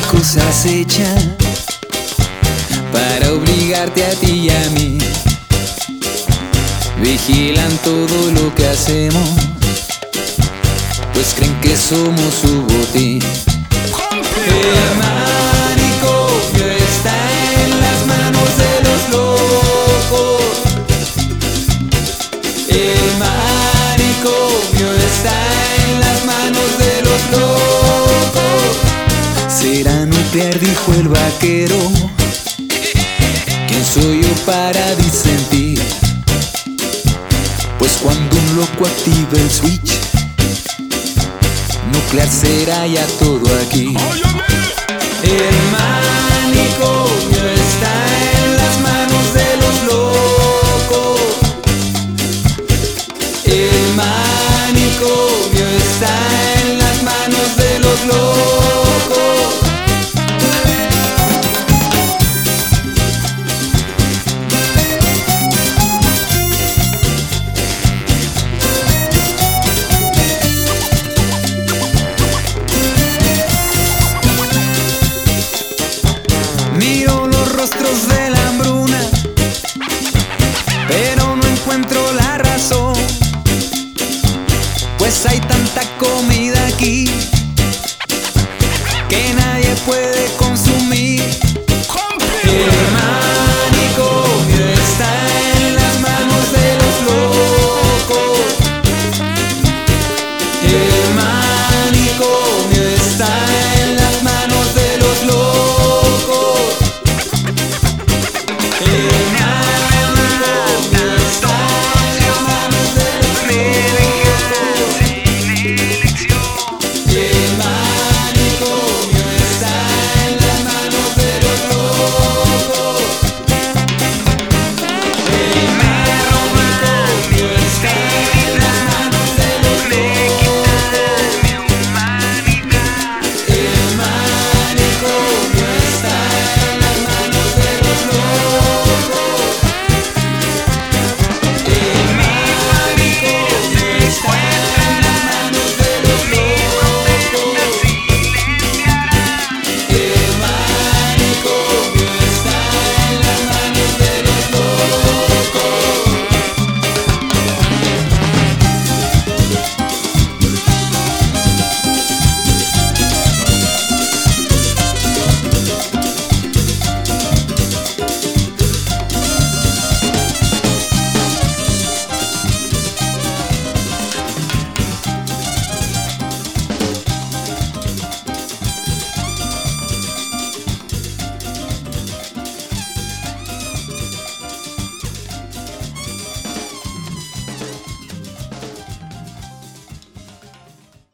cosas hechas para obligarte a ti y a mí. Vigilan todo lo que hacemos, pues creen que somos su botín. El manicomio está en las manos de los locos. El manicomio está en las manos de los locos. Será nuclear, dijo el vaquero. ¿Quién soy yo para disentir? Pues cuando un loco activa el switch, nuclear será ya todo aquí. El manicomio está en las manos de los locos. El manicomio está en las manos de los locos. Miro los rostros de la hambruna, pero no encuentro la razón, pues hay tanta comida aquí que nadie puede comer.